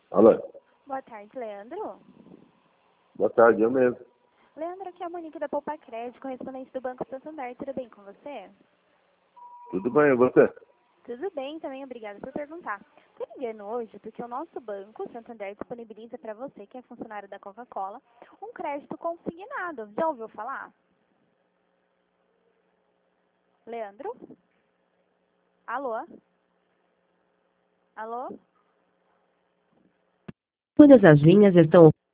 Alô, Boa tarde, Leandro. boa tarde, eu mesmo. Leandro, aqui é a Monique da Poupa Crédito, correspondente do Banco Santander. Tudo bem com você? Tudo bem, e você? Tudo bem também, obrigada por perguntar. Estou ligando hoje porque o nosso banco, Santander, disponibiliza para você, que é funcionário da Coca-Cola, um crédito consignado. Já ouviu falar? Leandro? Alô? Alô? Todas as linhas estão